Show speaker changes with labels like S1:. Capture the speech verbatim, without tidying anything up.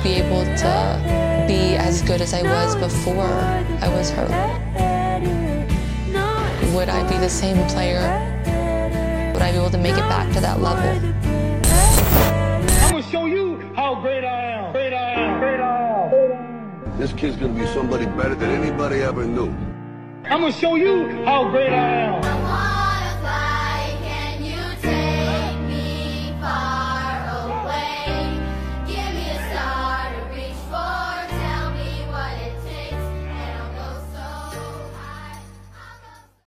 S1: be able to be as good as I was before I was hurt? Would I be the same player? Would I be able to make it back to that level?
S2: I'm gonna show you how great I am. Great I am. Great I am.
S3: This kid's gonna be somebody better than anybody ever knew.
S2: I'm gonna show you how great I am.